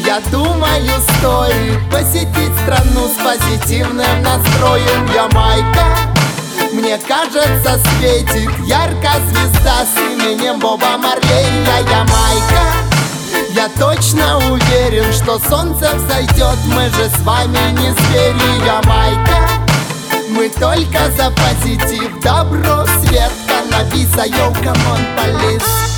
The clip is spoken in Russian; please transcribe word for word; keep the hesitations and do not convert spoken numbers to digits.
Я думаю, стоит посетить страну с позитивным настроем. Ямайка, мне кажется, светит ярко звезда с именем Боба Марлей. Я Ямайка, я точно уверен, что солнце взойдет. Мы же с вами не звери. Ямайка, мы только за позитив, добро, свет, каннабиса, йоу, камон, полис.